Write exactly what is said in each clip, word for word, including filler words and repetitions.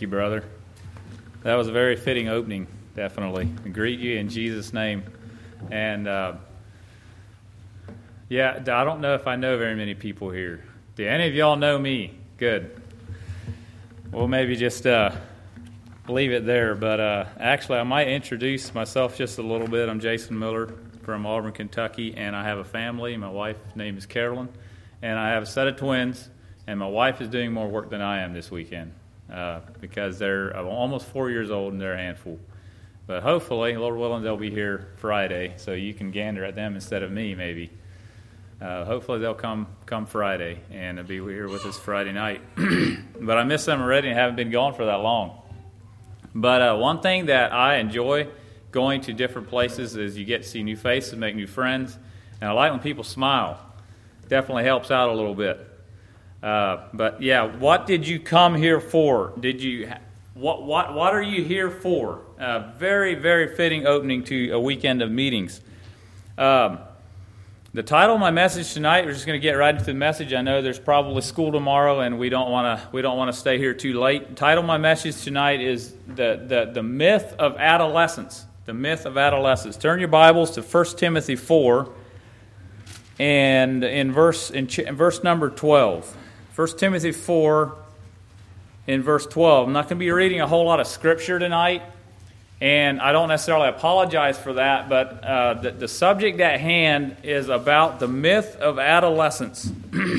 Thank you, brother. That was a very fitting opening, definitely. I greet you in Jesus' name. And, uh, yeah, I don't know if I know very many people here. Do any of y'all know me? Good. Well, maybe just uh, leave it there. But uh, actually, I might introduce myself just a little bit. I'm Jason Miller from Auburn, Kentucky, and I have a family. My wife's name is Carolyn, and I have a set of twins, and my wife is doing more work than I am this weekend uh, because they're almost four years old and they're a handful. But hopefully, Lord willing, they'll be here Friday, so you can gander at them instead of me, maybe. Uh, hopefully, they'll come come Friday and they'll be here with us Friday night. But I miss them already and haven't been gone for that long. But uh, one thing that I enjoy going to different places is you get to see new faces, make new friends, and I like when people smile. Definitely helps out a little bit. Uh, but yeah, what did you come here for? Did you? What what what are you here for? Uh, very very fitting opening to a weekend of meetings. Um, the title of my message tonight, we're just going to get right into the message. I know there's probably school tomorrow, and we don't want to we don't want to stay here too late. The title of my message tonight is the the the myth of adolescence. The myth of adolescence. Turn your Bibles to First Timothy four, and in verse in, ch- in verse number twelve. First Timothy four, in verse twelve. I'm not going to be reading a whole lot of scripture tonight, and I don't necessarily apologize for that, but uh, the, the subject at hand is about the myth of adolescence.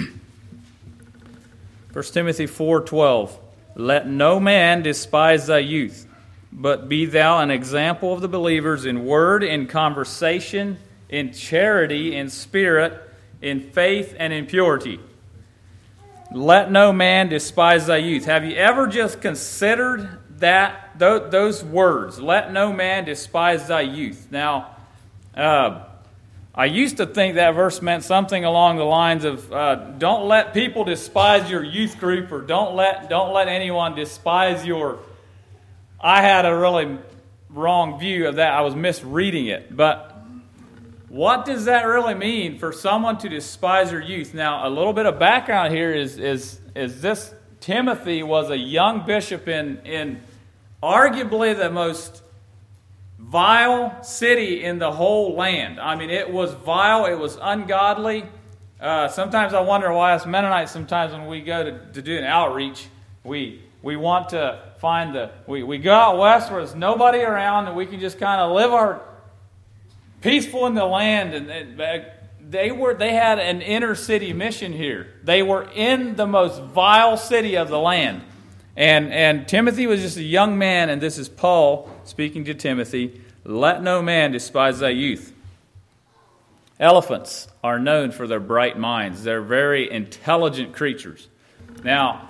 First Timothy four twelve. Let no man despise thy youth, but be thou an example of the believers in word, in conversation, in charity, in spirit, in faith, and in purity. Let no man despise thy youth. Have you ever just considered that th- those words? Let no man despise thy youth. Now, uh, I used to think that verse meant something along the lines of uh, don't let people despise your youth group, or don't let don't let anyone despise your. I had a really wrong view of that. I was misreading it. But what does that really mean for someone to despise your youth? Now, a little bit of background here is is is this Timothy was a young bishop in, in arguably the most vile city in the whole land. I mean, it was vile. It was ungodly. Uh, sometimes I wonder why us Mennonites, sometimes when we go to, to do an outreach, we we want to find the, we, we go out west where there's nobody around and we can just kind of live our peaceful in the land. And, and they were, they had an inner city mission here. They were in the most vile city of the land. And, and Timothy was just a young man, and this is Paul speaking to Timothy. Let no man despise thy youth. Elephants are known for their bright minds. They're very intelligent creatures. Now,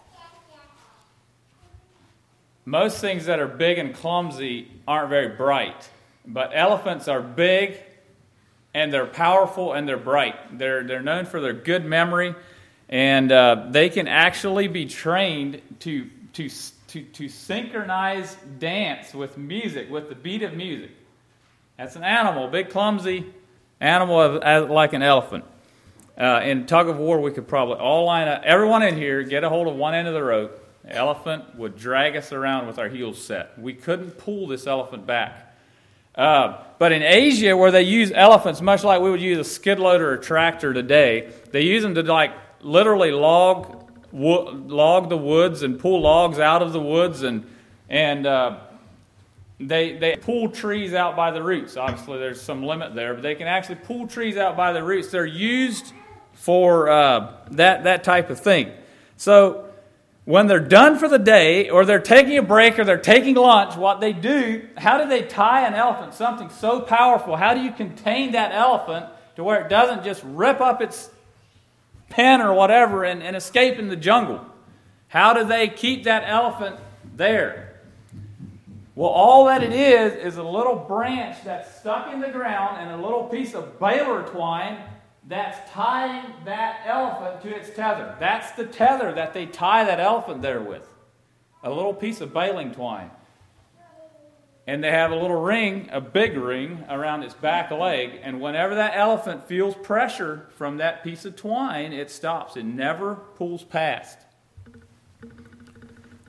most things that are big and clumsy aren't very bright, but elephants are big, and they're powerful, and they're bright. They're they're known for their good memory, and uh, they can actually be trained to to to to synchronize dance with music, with the beat of music. That's an animal, big clumsy animal of, as, like an elephant. Uh, in tug of war, we could probably all line up, everyone in here, get a hold of one end of the rope. The elephant would drag us around with our heels set. We couldn't pull this elephant back. Uh, but in Asia, where they use elephants, much like we would use a skid loader or a tractor today, they use them to like literally log wo- log the woods and pull logs out of the woods, and and uh, they they pull trees out by the roots. Obviously, there's some limit there, but they can actually pull trees out by the roots. They're used for uh, that that type of thing. So when they're done for the day, or they're taking a break, or they're taking lunch, what they do, how do they tie an elephant? Something so powerful. How do you contain that elephant to where it doesn't just rip up its pen or whatever and, and escape in the jungle? How do they keep that elephant there? Well, all that it is is a little branch that's stuck in the ground and a little piece of baler twine that's tying that elephant to its tether. That's the tether that they tie that elephant there with. A little piece of baling twine. And they have a little ring, a big ring, around its back leg. And whenever that elephant feels pressure from that piece of twine, it stops. It never pulls past.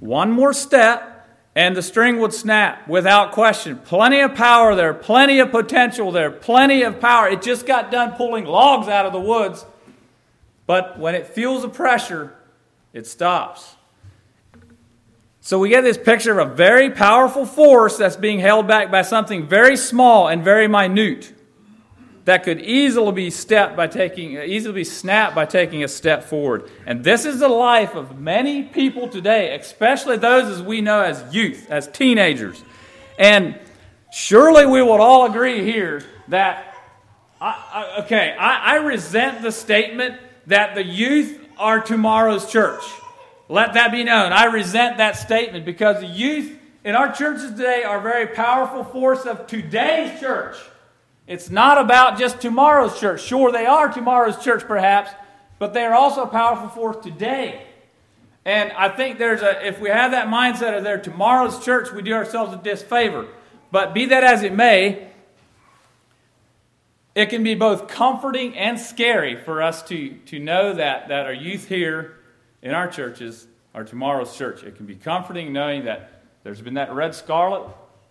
One more step, and the string would snap without question. Plenty of power there, plenty of potential there, plenty of power. It just got done pulling logs out of the woods. But when it feels the pressure, it stops. So we get this picture of a very powerful force that's being held back by something very small and very minute that could easily be stepped by taking, easily be snapped by taking a step forward. And this is the life of many people today, especially those as we know as youth, as teenagers. And surely we would all agree here that, I, I, okay, I, I resent the statement that the youth are tomorrow's church. Let that be known. I resent that statement because the youth in our churches today are a very powerful force of today's church. It's not about just tomorrow's church. Sure, they are tomorrow's church perhaps, but they are also a powerful force today. And I think there's a, if we have that mindset of they're tomorrow's church, we do ourselves a disfavor. But be that as it may, it can be both comforting and scary for us to, to know that, that our youth here in our churches are tomorrow's church. It can be comforting knowing that there's been that red scarlet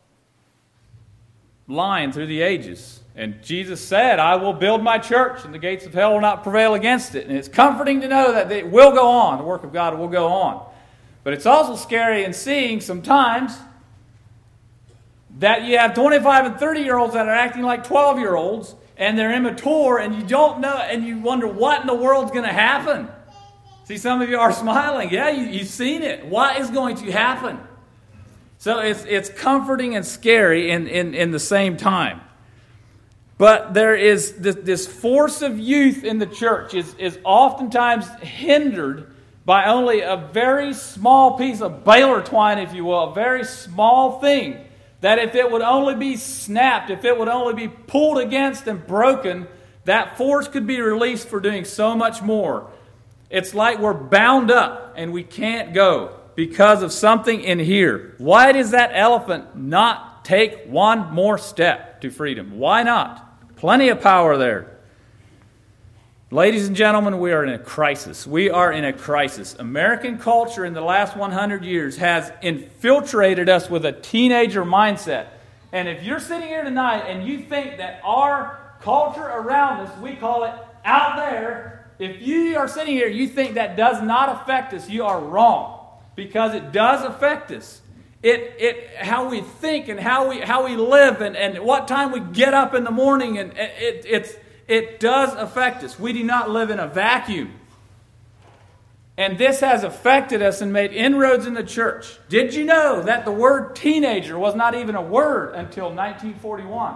line through the ages. And Jesus said, I will build my church, and the gates of hell will not prevail against it. And it's comforting to know that it will go on. The work of God will go on. But it's also scary in seeing sometimes that you have twenty-five and thirty-year-olds that are acting like twelve-year-olds, and they're immature, and you don't know, and you wonder what in the world's going to happen. See, some of you are smiling. Yeah, you, you've seen it. What is going to happen? So it's it's comforting and scary in, in, in the same time. But there is this, this force of youth in the church is, is oftentimes hindered by only a very small piece of baler twine, if you will, a very small thing, that if it would only be snapped, if it would only be pulled against and broken, that force could be released for doing so much more. It's like we're bound up and we can't go because of something in here. Why does that elephant not take one more step to freedom? Why not? Plenty of power there. Ladies and gentlemen, we are in a crisis. We are in a crisis. American culture in the last one hundred years has infiltrated us with a teenager mindset. And if you're sitting here tonight and you think that our culture around us, we call it out there, if you are sitting here, you think that does not affect us, you are wrong. Because it does affect us. It it how we think and how we how we live and, and what time we get up in the morning, and it it's it does affect us. We do not live in a vacuum. And this has affected us and made inroads in the church. Did you know that the word teenager was not even a word until nineteen forty-one?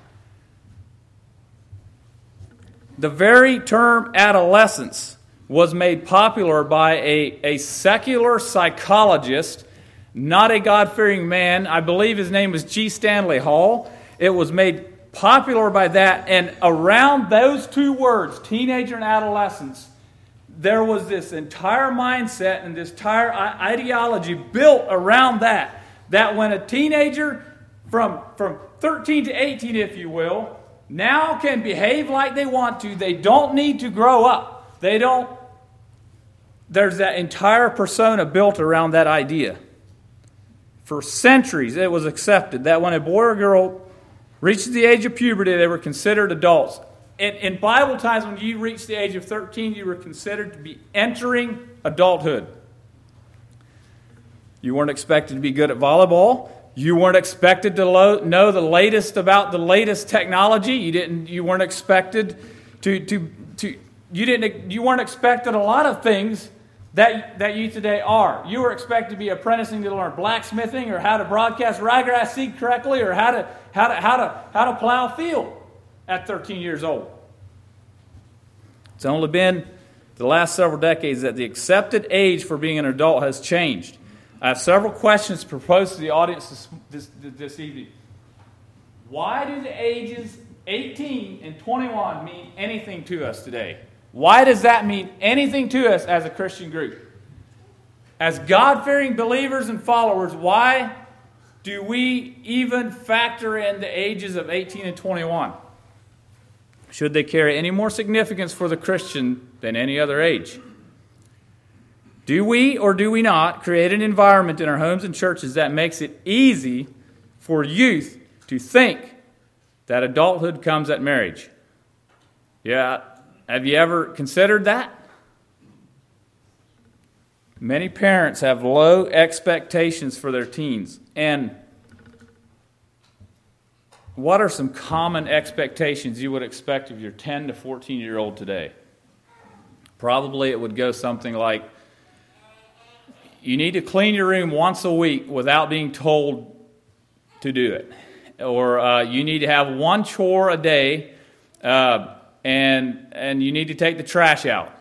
The very term adolescence was made popular by a, a secular psychologist, not a God-fearing man. I believe his name was G. Stanley Hall. It was made popular by that. And around those two words, teenager and adolescence, there was this entire mindset and this entire ideology built around that. That when a teenager from, from thirteen to eighteen, if you will, now can behave like they want to, they don't need to grow up. They don't There's that entire persona built around that idea. For centuries, it was accepted that when a boy or girl reached the age of puberty, they were considered adults. In, in Bible times, when you reached the age of thirteen, you were considered to be entering adulthood. You weren't expected to be good at volleyball. You weren't expected to lo- know the latest about the latest technology. You didn't. You weren't expected to to to. You didn't. You weren't expected a lot of things that that you today are. You were expected to be apprenticing to learn blacksmithing, or how to broadcast ryegrass seed correctly, or how to how to how to how to plow a field at thirteen years old. It's only been the last several decades that the accepted age for being an adult has changed. I have several questions proposed to the audience this, this, this evening. Why do the ages eighteen and twenty-one mean anything to us today? Why does that mean anything to us as a Christian group? As God-fearing believers and followers, why do we even factor in the ages of eighteen and twenty-one? Should they carry any more significance for the Christian than any other age? Do we or do we not create an environment in our homes and churches that makes it easy for youth to think that adulthood comes at marriage? Yeah, have you ever considered that? Many parents have low expectations for their teens. And what are some common expectations you would expect of your ten to fourteen-year-old today? Probably it would go something like, you need to clean your room once a week without being told to do it. Or uh, you need to have one chore a day, uh, and and you need to take the trash out.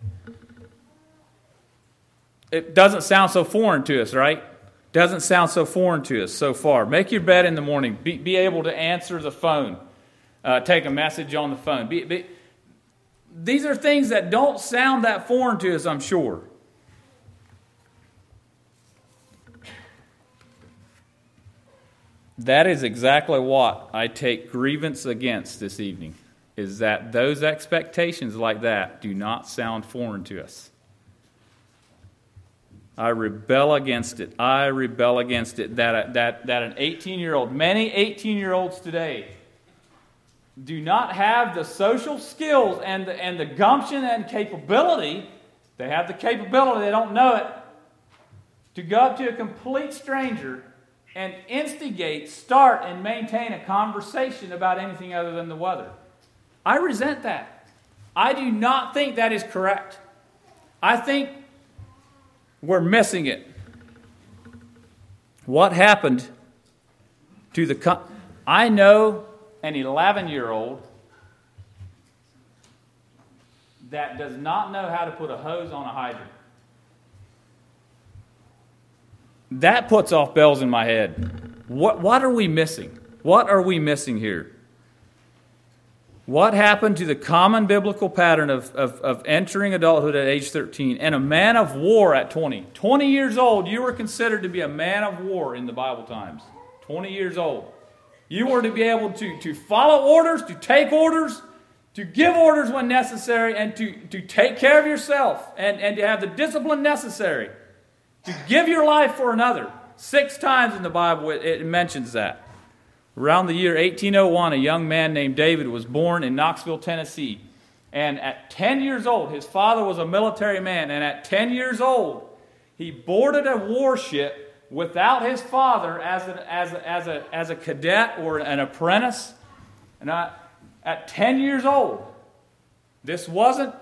It doesn't sound so foreign to us, right? Doesn't sound so foreign to us so far. Make your bed in the morning. Be, be able to answer the phone. Uh, take a message on the phone. Be, be, these are things that don't sound that foreign to us, I'm sure. That is exactly what I take grievance against this evening, is that those expectations like that do not sound foreign to us. I rebel against it. I rebel against it. That, that, that an eighteen-year-old, many eighteen-year-olds today do not have the social skills and the, and the gumption and capability. They have the capability, they don't know it, to go up to a complete stranger and instigate, start, and maintain a conversation about anything other than the weather. I resent that. I do not think that is correct. I think we're missing it. What happened to the... Co- I know an eleven-year-old that does not know how to put a hose on a hydrant. That puts off bells in my head. What, what are we missing? What are we missing here? What happened to the common biblical pattern of, of, of entering adulthood at age thirteen and a man of war at twenty? twenty years old, you were considered to be a man of war in the Bible times. twenty years old. You were to be able to, to follow orders, to take orders, to give orders when necessary, and to, to take care of yourself, and, and to have the discipline necessary to give your life for another. Six times in the Bible it, it mentions that. Around the year eighteen oh one, a young man named David was born in Knoxville, Tennessee. And at ten years old, his father was a military man, and at ten years old, he boarded a warship without his father as a, as a, as a, as a cadet or an apprentice. And I, at ten years old, this wasn't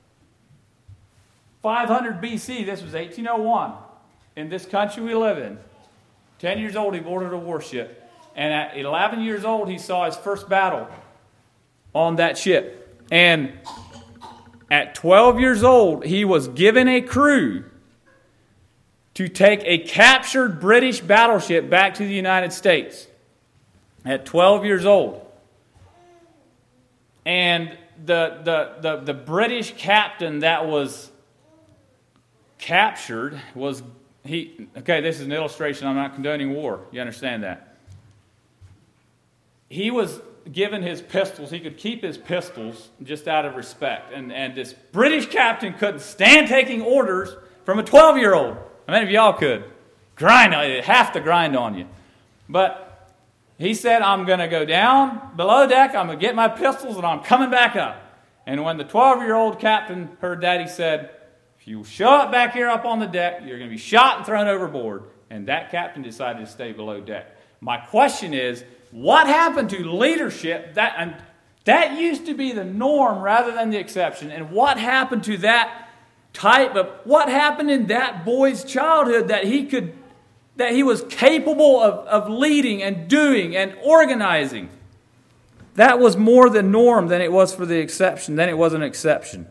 five hundred B C, this was eighteen oh one. In this country we live in. ten years old, he boarded a warship. And at eleven years old, he saw his first battle on that ship. And at twelve years old, he was given a crew to take a captured British battleship back to the United States. At twelve years old. And the, the, the, the British captain that was captured was... He, okay, this is an illustration. I'm not condoning war. You understand that? He was given his pistols. He could keep his pistols just out of respect. And, and this British captain couldn't stand taking orders from a twelve-year-old. How many of y'all could? Grind on you, have to grind on you. But he said, I'm going to go down below deck. I'm going to get my pistols, and I'm coming back up. And when the twelve-year-old captain heard that, he said, if you show up back here up on the deck, you're going to be shot and thrown overboard. And that captain decided to stay below deck. My question is, what happened to leadership? That, and that used to be the norm rather than the exception. And what happened to that type of, what happened in that boy's childhood that he could, that he was capable of, of leading and doing and organizing? That was more the norm than it was for the exception, than it was an exception.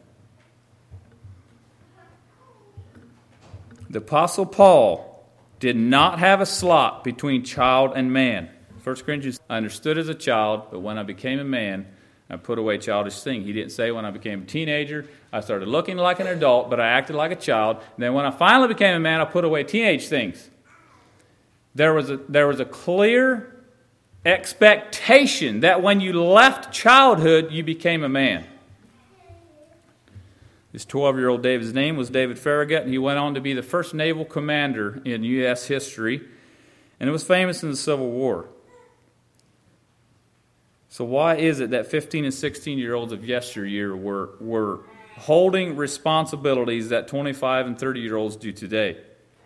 The Apostle Paul did not have a slot between child and man. First Corinthians, I understood as a child, but when I became a man, I put away childish things. He didn't say when I became a teenager, I started looking like an adult, but I acted like a child. And then when I finally became a man, I put away teenage things. There was a, there was a clear expectation that when you left childhood, you became a man. This twelve-year-old David's name was David Farragut, and he went on to be the first naval commander in U S history, and it was famous in the Civil War. So why is it that fifteen and sixteen-year-olds of yesteryear were, were holding responsibilities that twenty-five and thirty-year-olds do today?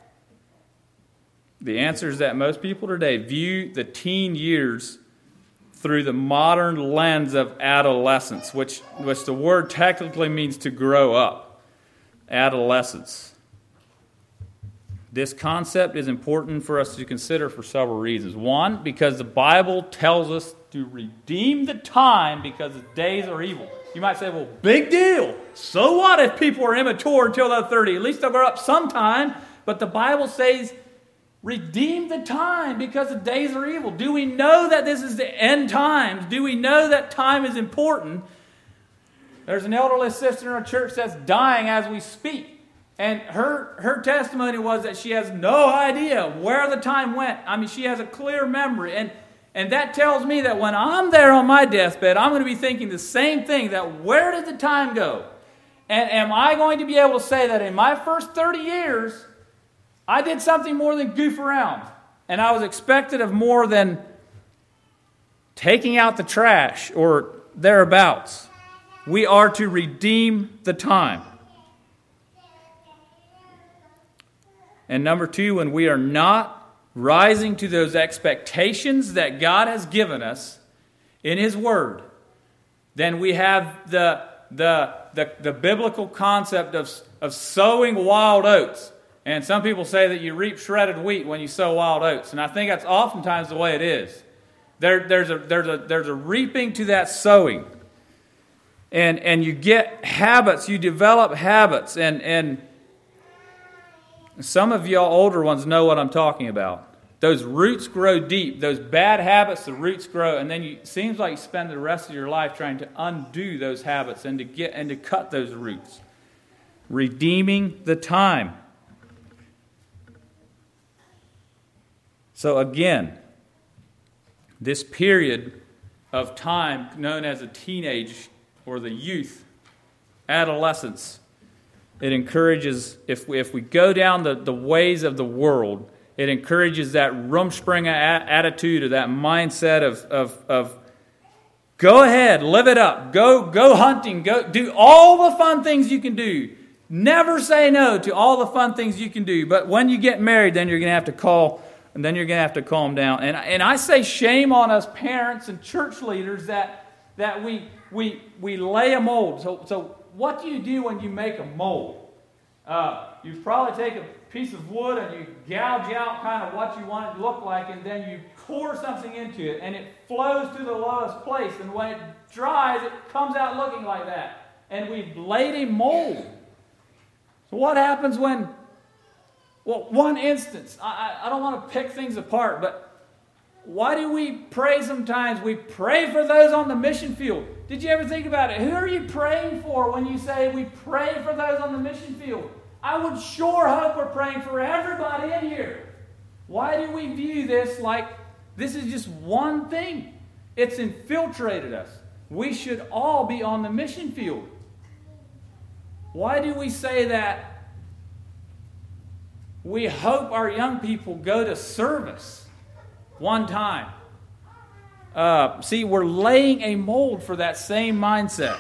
The answer is that most people today view the teen years through the modern lens of adolescence, which, which the word technically means to grow up. Adolescence. This concept is important for us to consider for several reasons. One, because the Bible tells us to redeem the time because the days are evil. You might say, well, big deal. So what if people are immature until they're thirty? At least they'll grow up sometime. But the Bible says, redeem the time because the days are evil. Do we know that this is the end times? Do we know that time is important? There's an elderly sister in our church that's dying as we speak. And her, her testimony was that she has no idea where the time went. I mean, she has a clear memory. And, and that tells me that when I'm there on my deathbed, I'm going to be thinking the same thing, that where did the time go? And am I going to be able to say that in my first thirty years, I did something more than goof around, and I was expected of more than taking out the trash or thereabouts? We are to redeem the time. And number two, when we are not rising to those expectations that God has given us in His Word, then we have the, the, the, the biblical concept of, of sowing wild oats. And some people say that you reap shredded wheat when you sow wild oats. And I think that's oftentimes the way it is. There, there's, a, there's, a, there's a reaping to that sowing. And, and you get habits, you develop habits. And, and some of y'all older ones know what I'm talking about. Those roots grow deep. Those bad habits, the roots grow. And then you, it seems like you spend the rest of your life trying to undo those habits and to get and to cut those roots. Redeeming the time. So again, this period of time known as a teenage or the youth, adolescence, it encourages, if we, if we go down the, the ways of the world, it encourages that Rumspringa a- attitude or that mindset of, of, of go ahead, live it up, go, go hunting, go do all the fun things you can do. Never say no to all the fun things you can do. But when you get married, then you're going to have to call And then you're going to have to calm down. And, and I say shame on us parents and church leaders that, that we, we, we lay a mold. So, so what do you do when you make a mold? Uh, you probably take a piece of wood and you gouge out kind of what you want it to look like, and then you pour something into it, and it flows to the lowest place. And when it dries, it comes out looking like that. And we've laid a mold. So what happens when... Well, one instance, I, I don't want to pick things apart, but why do we pray sometimes? We pray for those on the mission field. Did you ever think about it? Who are you praying for when you say we pray for those on the mission field? I would sure hope we're praying for everybody in here. Why do we view this like this is just one thing? It's infiltrated us. We should all be on the mission field. Why do we say that? We hope our young people go to service one time. Uh, see, we're laying a mold for that same mindset.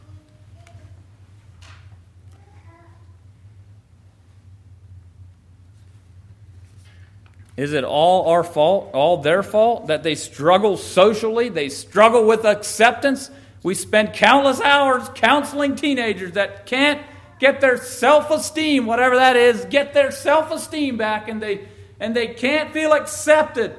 Is it all our fault, all their fault, that they struggle socially, they struggle with acceptance? We spend countless hours counseling teenagers that can't get their self-esteem, whatever that is, get their self-esteem back, and they and they can't feel accepted.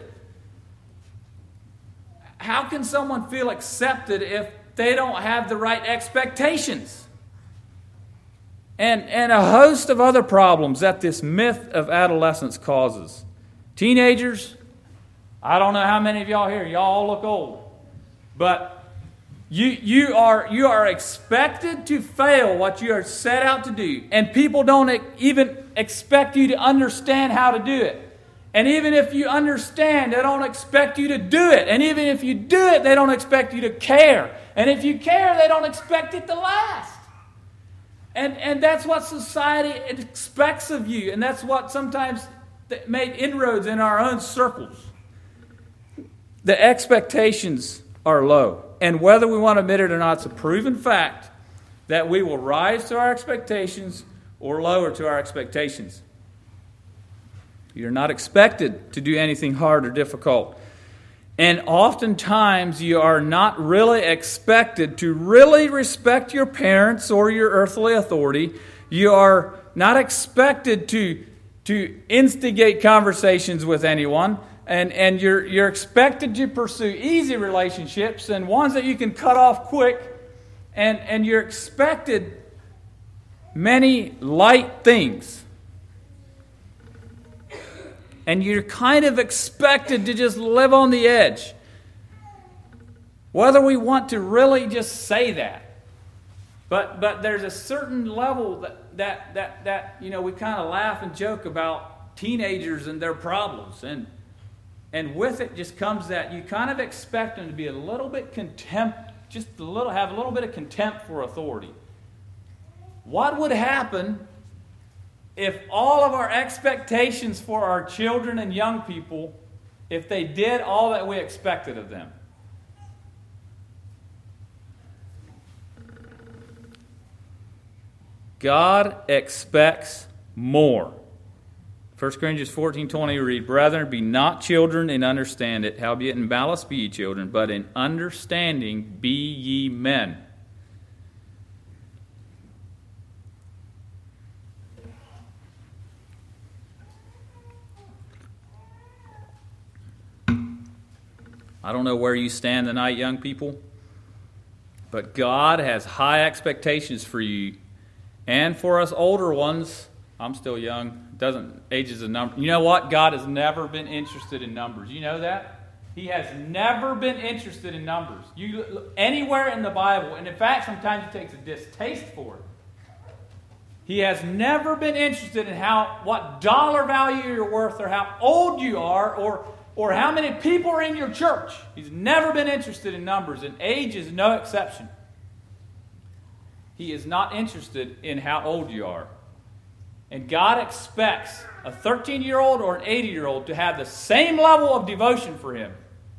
How can someone feel accepted if they don't have the right expectations? And, and a host of other problems that this myth of adolescence causes. Teenagers, I don't know how many of y'all here, y'all all look old, but You you are you are expected to fail what you are set out to do. And people don't even expect you to understand how to do it. And even if you understand, they don't expect you to do it. And even if you do it, they don't expect you to care. And if you care, they don't expect it to last. And, and that's what society expects of you. And that's what sometimes made inroads in our own circles. The expectations are low. And whether we want to admit it or not, it's a proven fact that we will rise to our expectations or lower to our expectations. You're not expected to do anything hard or difficult. And oftentimes you are not really expected to really respect your parents or your earthly authority. You are not expected to, to instigate conversations with anyone. And, and you're, you're expected to pursue easy relationships and ones that you can cut off quick. And, and you're expected many light things. And you're kind of expected to just live on the edge. Whether we want to really just say that. But but there's a certain level that, that, that, that you know, we kind of laugh and joke about teenagers and their problems. And, and with it just comes that you kind of expect them to be a little bit contempt, just a little, have a little bit of contempt for authority. What would happen if all of our expectations for our children and young people, if they did all that we expected of them? God expects more. First Corinthians fourteen twenty, read, Brethren, be not children and understand it, howbeit in malice be ye children, but in understanding be ye men. I don't know where you stand tonight, young people, but God has high expectations for you. And for us older ones, I'm still young, doesn't age is a number. You know what? God has never been interested in numbers. You know that? He has never been interested in numbers. You look anywhere in the Bible, and in fact, sometimes he takes a distaste for it. He has never been interested in how what dollar value you're worth, or how old you are, or or how many people are in your church. He's never been interested in numbers, and age is no exception. He is not interested in how old you are. And God expects a thirteen-year-old or an eighty-year-old to have the same level of devotion for Him.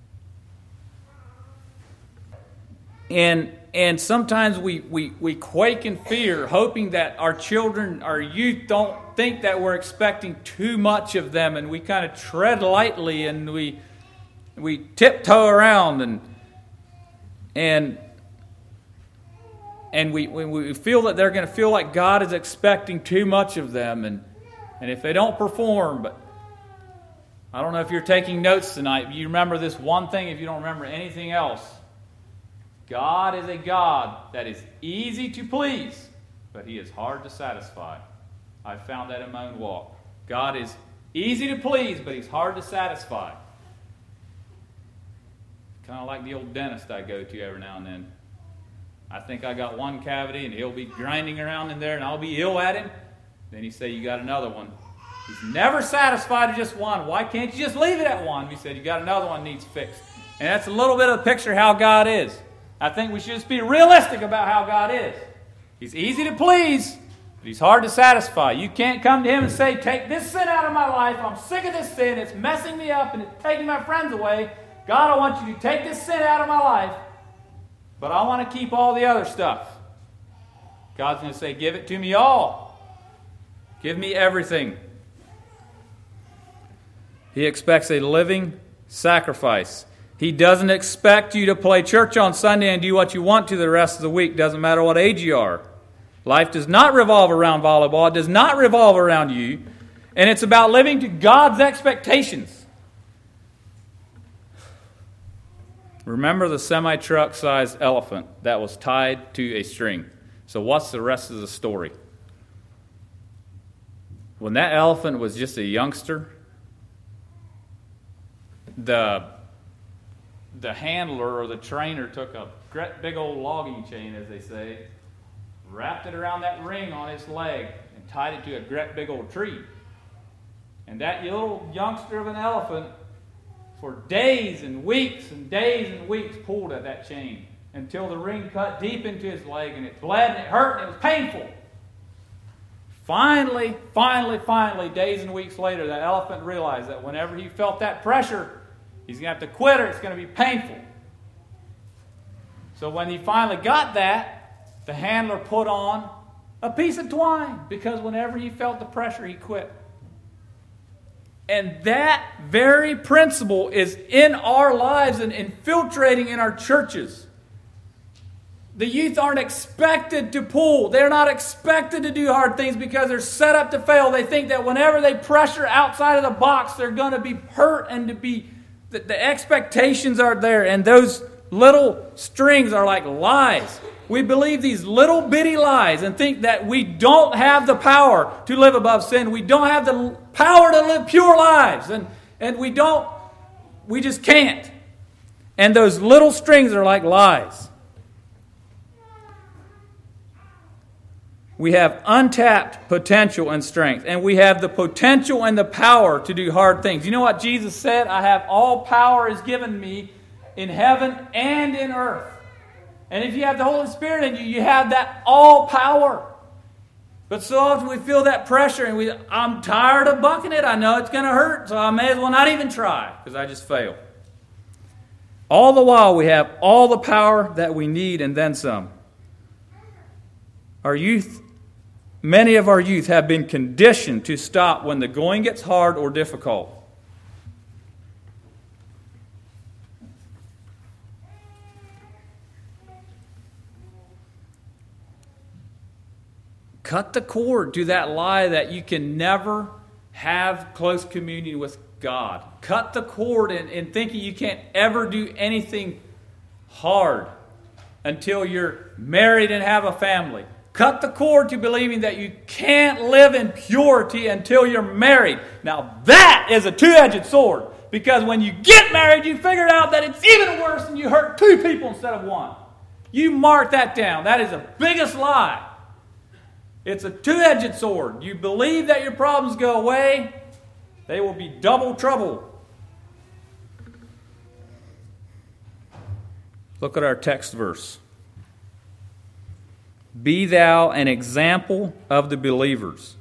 And, and sometimes we, we, we quake in fear, hoping that our children, our youth, don't think that we're expecting too much of them, and we kind of tread lightly and we we tiptoe around and and and we we feel that they're going to feel like God is expecting too much of them, and and if they don't perform. But I don't know if you're taking notes tonight, but you remember this one thing if you don't remember anything else. God is a God that is easy to please, but He is hard to satisfy. I found that in my own walk. God is easy to please, but He's hard to satisfy. Kind of like the old dentist I go to every now and then. I think I got one cavity, and he'll be grinding around in there, and I'll be ill at him. Then he say, you got another one. He's never satisfied with just one. Why can't you just leave it at one? He said, you got another one needs fixed. And that's a little bit of a picture of how God is. I think we should just be realistic about how God is. He's easy to please, but He's hard to satisfy. You can't come to Him and say, take this sin out of my life. I'm sick of this sin. It's messing me up and it's taking my friends away. God, I want you to take this sin out of my life, but I want to keep all the other stuff. God's going to say, give it to me all. Give me everything. He expects a living sacrifice. He doesn't expect you to play church on Sunday and do what you want to the rest of the week. Doesn't matter what age you are. Life does not revolve around volleyball. It does not revolve around you. And it's about living to God's expectations. Remember the semi-truck sized elephant that was tied to a string. So what's the rest of the story? When that elephant was just a youngster, the, the handler or the trainer took a big old logging chain, as they say, wrapped it around that ring on its leg, and tied it to a great big old tree. And that little youngster of an elephant, for days and weeks and days and weeks, pulled at that chain until the ring cut deep into his leg, and it bled and it hurt and it was painful. Finally, finally, finally, days and weeks later, that elephant realized that whenever he felt that pressure, he's going to have to quit or it's going to be painful. So when he finally got that, the handler put on a piece of twine, because whenever he felt the pressure, he quit. And that very principle is in our lives and infiltrating in our churches. The youth aren't expected to pull. They're not expected to do hard things because they're set up to fail. They think that whenever they pressure outside of the box, they're going to be hurt and to be, the, the expectations are there. And those little strings are like lies. We believe these little bitty lies and think that we don't have the power to live above sin. We don't have the power to live pure lives. And, and we don't, we just can't. And those little strings are like lies. We have untapped potential and strength. And we have the potential and the power to do hard things. You know what Jesus said? I have all power is given me in heaven and in earth. And if you have the Holy Spirit in you, you have that all power. But so often we feel that pressure and we, I'm tired of bucking it. I know it's going to hurt, so I may as well not even try because I just fail. All the while we have all the power that we need and then some. Our youth, many of our youth have been conditioned to stop when the going gets hard or difficult. Cut the cord to that lie that you can never have close communion with God. Cut the cord in, in thinking you can't ever do anything hard until you're married and have a family. Cut the cord to believing that you can't live in purity until you're married. Now that is a two-edged sword. Because when you get married, you figure out that it's even worse and you hurt two people instead of one. You mark that down. That is the biggest lie. It's a two-edged sword. You believe that your problems go away, they will be double trouble. Look at our text verse. Be thou an example of the believers.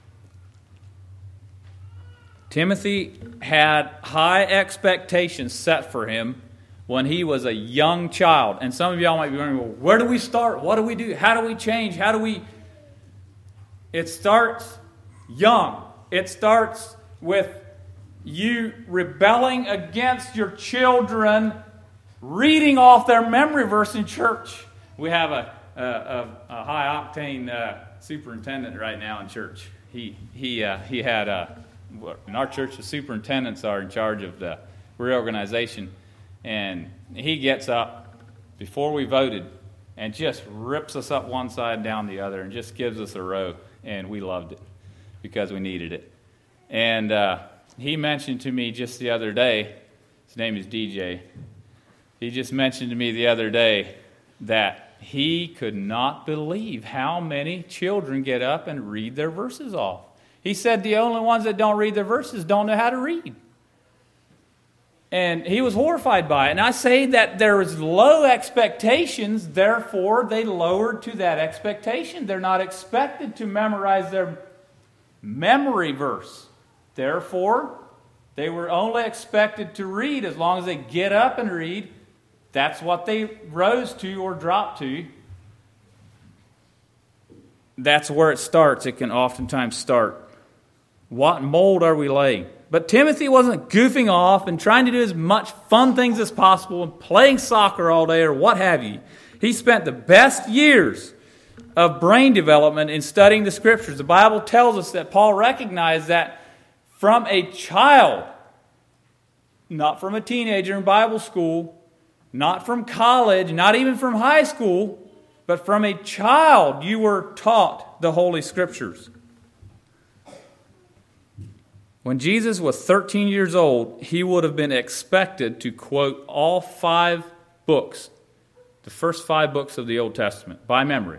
Timothy had high expectations set for him when he was a young child. And some of y'all might be wondering, well, where do we start? What do we do? How do we change? How do we... It starts young. It starts with you rebelling against your children, reading off their memory verse in church. We have a, a, a, a high-octane uh, superintendent right now in church. He he uh, he had a, in our church, the superintendents are in charge of the reorganization, and he gets up before we voted and just rips us up one side and down the other and just gives us a row. And we loved it because we needed it. And uh, he mentioned to me just the other day, his name is D J, he just mentioned to me the other day that he could not believe how many children get up and read their verses off. He said the only ones that don't read their verses don't know how to read. And he was horrified by it. And I say that there was low expectations, therefore they lowered to that expectation. They're not expected to memorize their memory verse. Therefore, they were only expected to read as long as they get up and read. That's what they rose to or dropped to. That's where it starts. It can oftentimes start. What mold are we laying? But Timothy wasn't goofing off and trying to do as much fun things as possible and playing soccer all day or what have you. He spent the best years of brain development in studying the Scriptures. The Bible tells us that Paul recognized that from a child, not from a teenager in Bible school, not from college, not even from high school, but from a child you were taught the Holy Scriptures. When Jesus was thirteen years old, he would have been expected to quote all five books, the first five books of the Old Testament, by memory.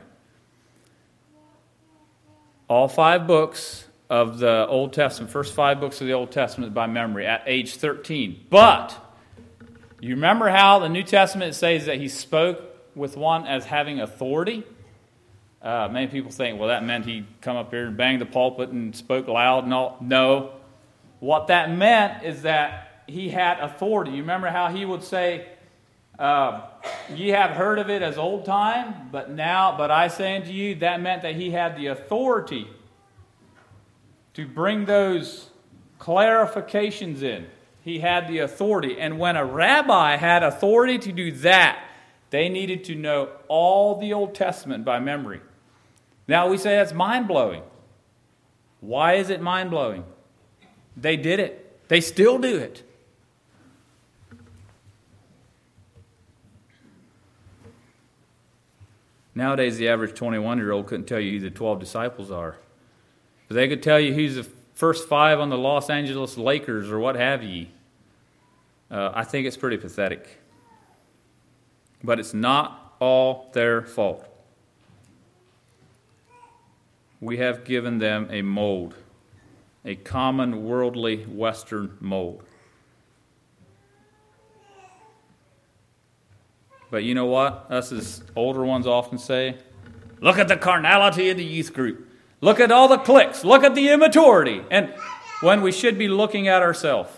All five books of the Old Testament, first five books of the Old Testament by memory at age thirteen. But you remember how the New Testament says that he spoke with one as having authority? Uh, many people think, well, that meant he come up here and banged the pulpit and spoke loud and all. No. What that meant is that he had authority. You remember how he would say, uh, ye have heard of it as old time, but now, but I say unto you, that meant that he had the authority to bring those clarifications in. He had the authority. And when a rabbi had authority to do that, they needed to know all the Old Testament by memory. Now we say that's mind-blowing. Why is it mind-blowing? They did it. They still do it. Nowadays, the average twenty-one-year-old couldn't tell you who the twelve disciples are. But they could tell you who's the first five on the Los Angeles Lakers or what have ye. Uh, I think it's pretty pathetic. But it's not all their fault. We have given them a mold, a common worldly Western mold. But you know what? Us as older ones often say, look at the carnality of the youth group. Look at all the cliques. Look at the immaturity. And when we should be looking at ourselves.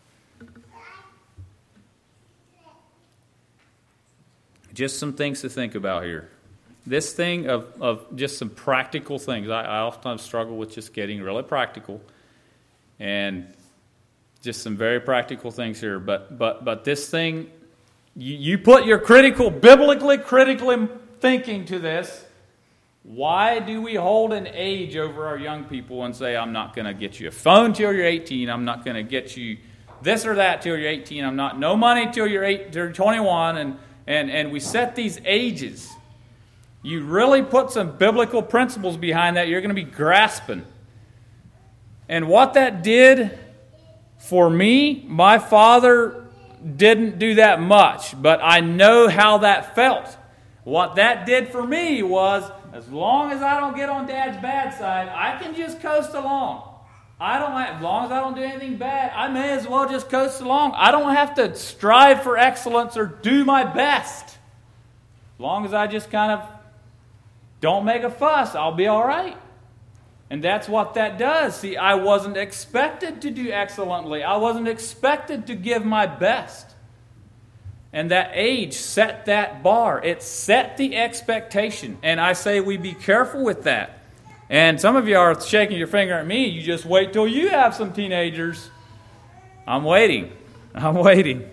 Just some things to think about here. This thing of, of just some practical things. I, I often struggle with just getting really practical. And just some very practical things here. But but but this thing, you, you put your critical, biblically critical thinking to this. Why do we hold an age over our young people and say, I'm not going to get you a phone till you're eighteen. I'm not going to get you this or that till you're eighteen. I'm not, no money till you're, eight, till you're twenty-one. And, and, and we set these ages. You really put some biblical principles behind that, you're going to be grasping. And what that did for me, my father didn't do that much, but I know how that felt. What that did for me was, as long as I don't get on Dad's bad side, I can just coast along. I don't have, as long as I don't do anything bad, I may as well just coast along. I don't have to strive for excellence or do my best. As long as I just kind of don't make a fuss, I'll be all right. And that's what that does. See, I wasn't expected to do excellently. I wasn't expected to give my best. And that age set that bar. It set the expectation. And I say we be careful with that. And some of you are shaking your finger at me. You just wait till you have some teenagers. I'm waiting. I'm waiting.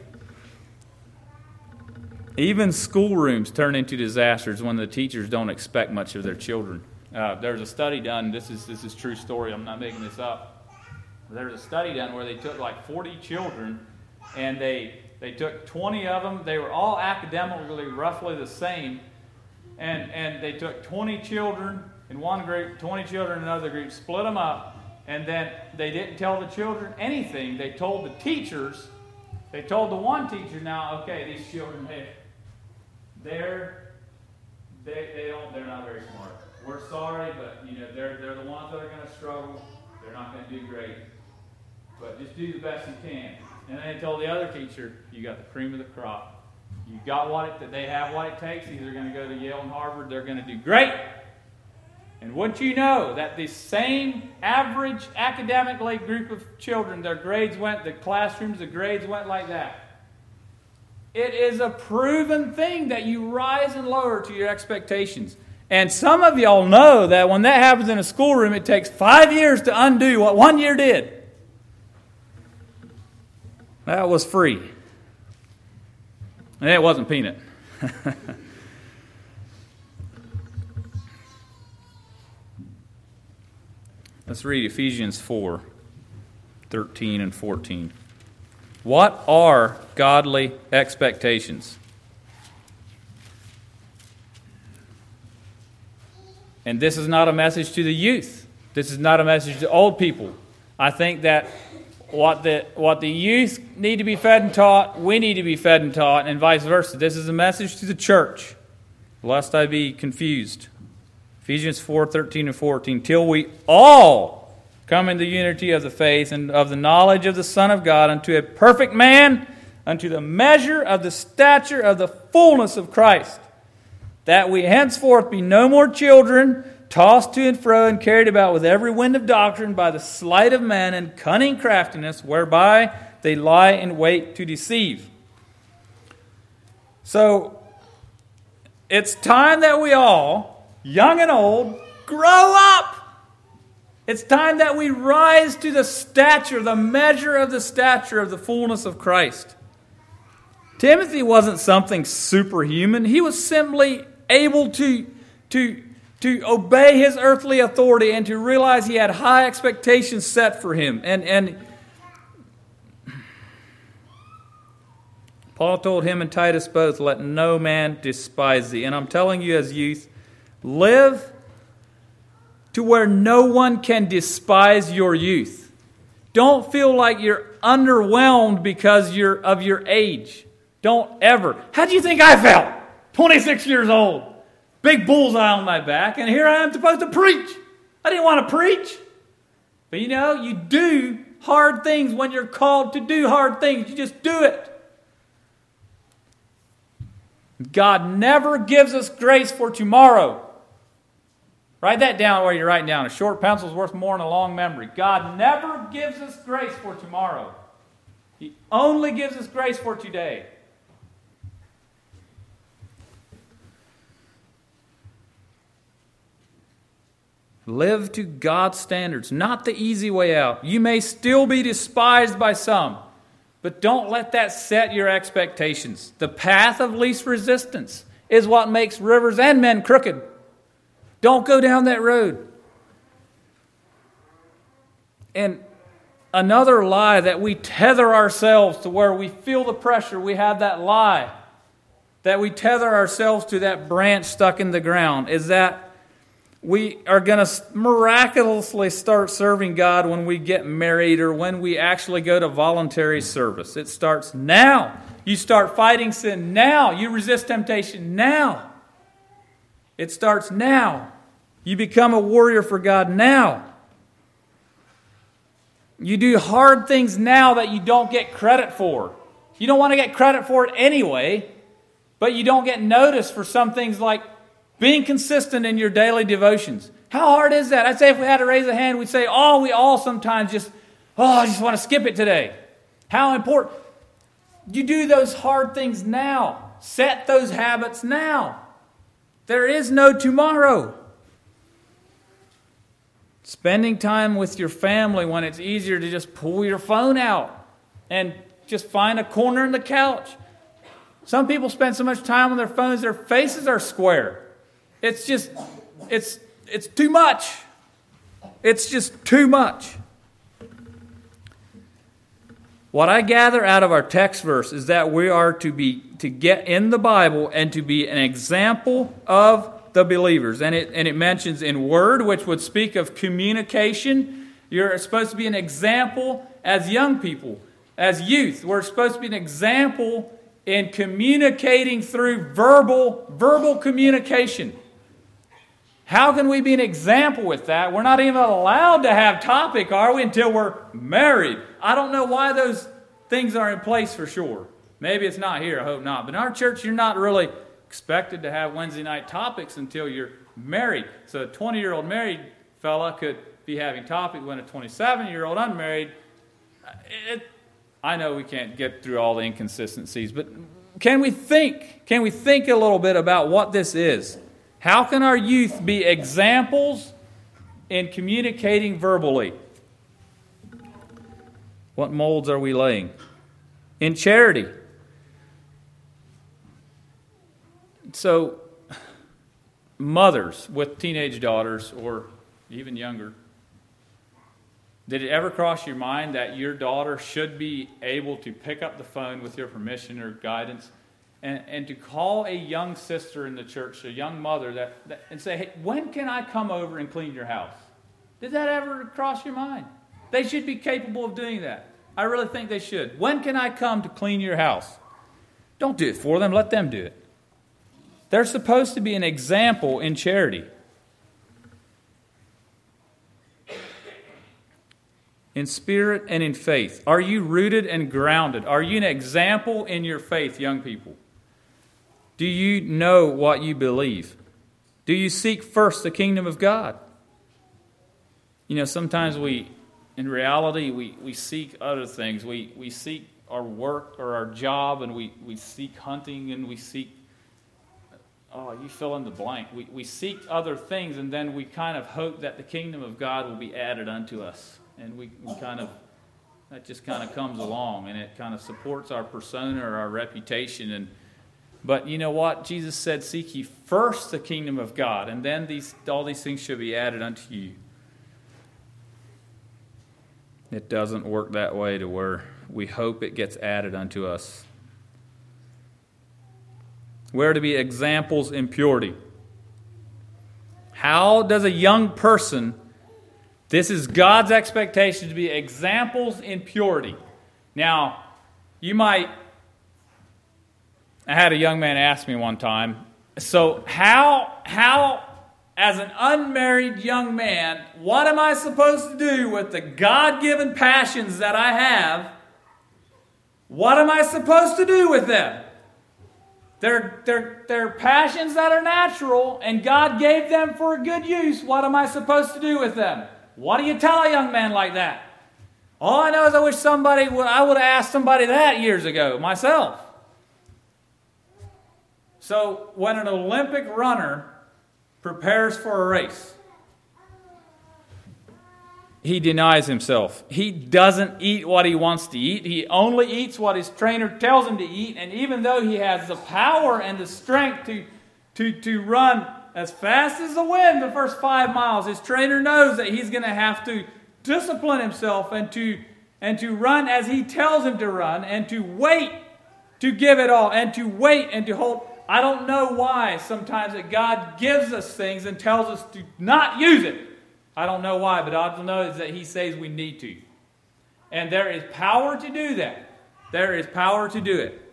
Even schoolrooms turn into disasters when the teachers don't expect much of their children. Uh, there's a study done. This is this is true story. I'm not making this up. There's a study done where they took like forty children, and they they took twenty of them. They were all academically roughly the same, and and they took twenty children in one group, twenty children in another group, split them up, and then they didn't tell the children anything. They told the teachers. They told the one teacher, now, okay, these children, hey, they're they they don't they're not very smart. We're sorry, but you know they're they're the ones that are going to struggle. They're not going to do great, but just do the best you can. And then they told the other teacher, you got the cream of the crop. You got what it they have what it takes. These are going to go to Yale and Harvard. They're going to do great. And wouldn't you know that the same average academically group of children, their grades went, the classrooms, the grades went like that. It is a proven thing that you rise and lower to your expectations. And some of y'all know that when that happens in a schoolroom, it takes five years to undo what one year did. That was free. And it wasn't peanut. Let's read Ephesians four, thirteen and fourteen. What are godly expectations? And this is not a message to the youth. This is not a message to old people. I think that what the what the youth need to be fed and taught, we need to be fed and taught, and vice versa. This is a message to the church, lest I be confused. Ephesians four, thirteen and fourteen. Till we all come in the unity of the faith and of the knowledge of the Son of God, unto a perfect man, unto the measure of the stature of the fullness of Christ, that we henceforth be no more children, tossed to and fro and carried about with every wind of doctrine by the sleight of men and cunning craftiness, whereby they lie in wait to deceive. So, it's time that we all, young and old, grow up. It's time that we rise to the stature, the measure of the stature of the fullness of Christ. Timothy wasn't something superhuman. He was simply able to, to, to obey his earthly authority and to realize he had high expectations set for him. And, and Paul told him and Titus both, let no man despise thee. And I'm telling you as youth, live to where no one can despise your youth. Don't feel like you're underwhelmed because you're of your age. Don't ever. How do you think I felt? twenty-six years old. Big bullseye on my back, and here I am supposed to preach. I didn't want to preach. But you know, you do hard things when you're called to do hard things. You just do it. God never gives us grace for tomorrow. Write that down while you're writing down. A short pencil is worth more than a long memory. God never gives us grace for tomorrow. He only gives us grace for today. Live to God's standards, not the easy way out. You may still be despised by some, but don't let that set your expectations. The path of least resistance is what makes rivers and men crooked. Don't go down that road. And another lie that we tether ourselves to where we feel the pressure, we have that lie that we tether ourselves to that branch stuck in the ground, is that we are going to miraculously start serving God when we get married or when we actually go to voluntary service. It starts now. You start fighting sin now. You resist temptation now. It starts now. You become a warrior for God now. You do hard things now that you don't get credit for. You don't want to get credit for it anyway, but you don't get noticed for some things like being consistent in your daily devotions. How hard is that? I'd say if we had to raise a hand, we'd say, oh, we all sometimes just, oh, I just want to skip it today. How important. You do those hard things now. Set those habits now. There is no tomorrow. Spending time with your family when it's easier to just pull your phone out and just find a corner in the couch. Some people spend so much time on their phones, their faces are square. It's just, it's, it's too much. It's just too much. What I gather out of our text verse is that we are to be to get in the Bible and to be an example of the believers. And it and it mentions in word, which would speak of communication. You're supposed to be an example as young people, as youth. We're supposed to be an example in communicating through verbal verbal communication. How can we be an example with that? We're not even allowed to have topic, are we, until we're married? I don't know why those things are in place for sure. Maybe it's not here, I hope not. But in our church, you're not really expected to have Wednesday night topics until you're married. So a twenty-year-old married fella could be having topic when a twenty-seven-year-old unmarried. It, I know we can't get through all the inconsistencies, but can we think? Can we think a little bit about what this is? How can our youth be examples in communicating verbally? What molds are we laying? In charity. So, mothers with teenage daughters or even younger, did it ever cross your mind that your daughter should be able to pick up the phone with your permission or guidance and, and to call a young sister in the church, a young mother, that, that and say, hey, when can I come over and clean your house? Did that ever cross your mind? They should be capable of doing that. I really think they should. When can I come to clean your house? Don't do it for them. Let them do it. They're supposed to be an example in charity. In spirit and in faith. Are you rooted and grounded? Are you an example in your faith, young people? Do you know what you believe? Do you seek first the kingdom of God? You know, sometimes we, in reality, we, we seek other things. We, we seek our work or our job, and we, we seek hunting, and we seek, oh, you fill in the blank. We, we seek other things, and then we kind of hope that the kingdom of God will be added unto us. And we, we kind of, that just kind of comes along, and it kind of supports our persona or our reputation. And But you know what? Jesus said, seek ye first the kingdom of God, and then these all these things should be added unto you. It doesn't work that way to where we hope it gets added unto us. We're to be examples in purity. How does a young person, this is God's expectation, to be examples in purity. Now, you might, I had a young man ask me one time, so how, how, as an unmarried young man, what am I supposed to do with the God-given passions that I have? What am I supposed to do with them? They're, they're, they're passions that are natural, and God gave them for a good use. What am I supposed to do with them? What do you tell a young man like that? All I know is I wish somebody would, I would have asked somebody that years ago myself. So when an Olympic runner prepares for a race, he denies himself. He doesn't eat what he wants to eat. He only eats what his trainer tells him to eat. And even though he has the power and the strength to, to, to run as fast as the wind the first five miles, his trainer knows that he's going to have to discipline himself and to, and to run as he tells him to run, and to wait to give it all, and to wait and to hold. I don't know why sometimes that God gives us things and tells us to not use it. I don't know why, but all I know is that He says we need to. And there is power to do that. There is power to do it.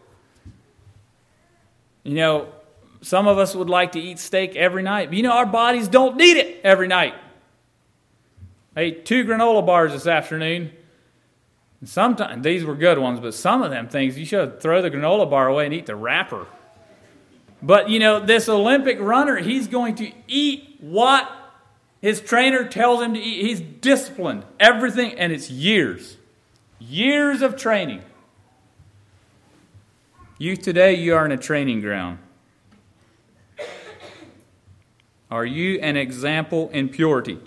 You know, some of us would like to eat steak every night, but you know, our bodies don't need it every night. I ate two granola bars this afternoon. And sometimes, these were good ones, but some of them things, you should throw the granola bar away and eat the wrapper. But, you know, this Olympic runner, he's going to eat what his trainer tells him to eat. He's disciplined. Everything, and it's years. Years of training. Youth, today you are in a training ground. Are you an example in purity?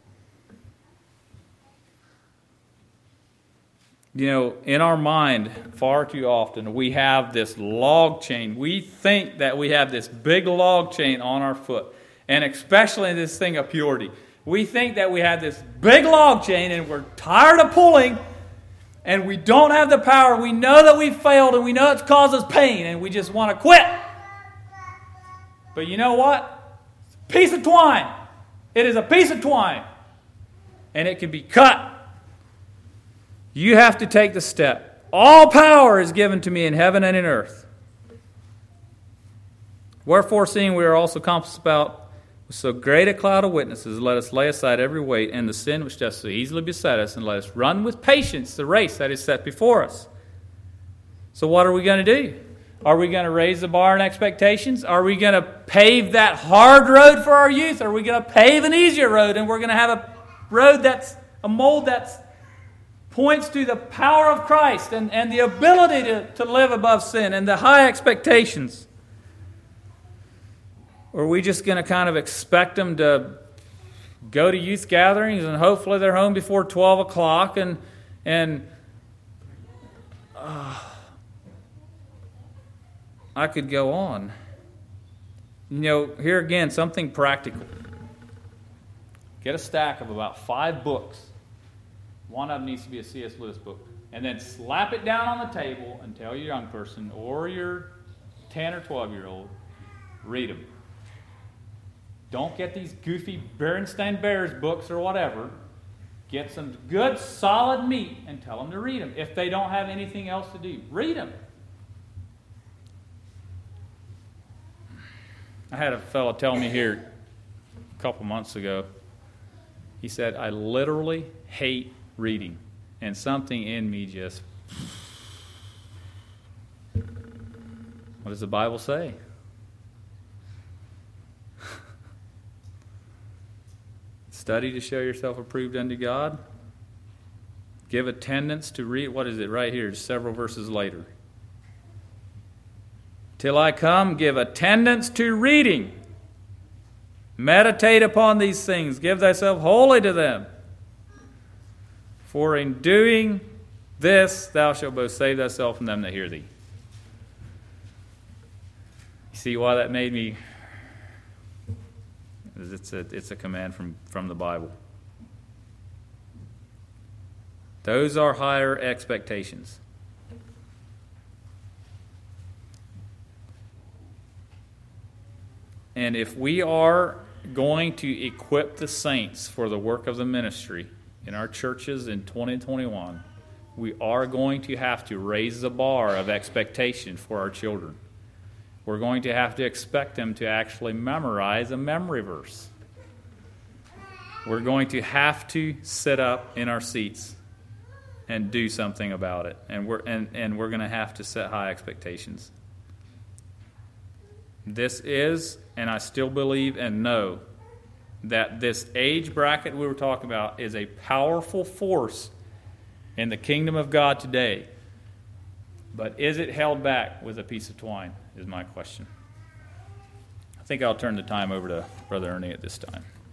You know, in our mind, far too often, we have this log chain. We think that we have this big log chain on our foot, and especially in this thing of purity. We think that we have this big log chain, and we're tired of pulling, and we don't have the power. We know that we failed, and we know it's caused us pain, and we just want to quit. But you know what? It's a piece of twine. It is a piece of twine, and it can be cut. You have to take the step. All power is given to me in heaven and in earth. Wherefore, seeing we are also compassed about with so great a cloud of witnesses, let us lay aside every weight and the sin which doth so easily beset us, and let us run with patience the race that is set before us. So what are we going to do? Are we going to raise the bar in expectations? Are we going to pave that hard road for our youth? Are we going to pave an easier road, and we're going to have a road that's a mold that's points to the power of Christ and, and the ability to, to live above sin and the high expectations? Or are we just going to kind of expect them to go to youth gatherings and hopefully they're home before twelve o'clock and, and uh, I could go on. You know, here again, something practical. Get a stack of about five books. One of them needs to be a C S Lewis book. And then slap it down on the table and tell your young person or your ten or twelve-year-old, read them. Don't get these goofy Berenstain Bears books or whatever. Get some good, solid meat and tell them to read them. If they don't have anything else to do, read them. I had a fellow tell me here a couple months ago. He said, I literally hate reading. And something in me just... What does the Bible say? Study to show yourself approved unto God. Give attendance to read. What is it right here? Several verses later. Till I come, give attendance to reading. Meditate upon these things. Give thyself wholly to them. For in doing this, thou shalt both save thyself and them that hear thee. You see why that made me... It's a, it's a command from, from the Bible. Those are higher expectations. And if we are going to equip the saints for the work of the ministry in our churches in twenty twenty-one, we are going to have to raise the bar of expectation for our children. We're going to have to expect them to actually memorize a memory verse. We're going to have to sit up in our seats and do something about it. And we're and, and we're going to have to set high expectations. This is, and I still believe and know, that this age bracket we were talking about is a powerful force in the kingdom of God today. But is it held back with a piece of twine, is my question. I think I'll turn the time over to Brother Ernie at this time.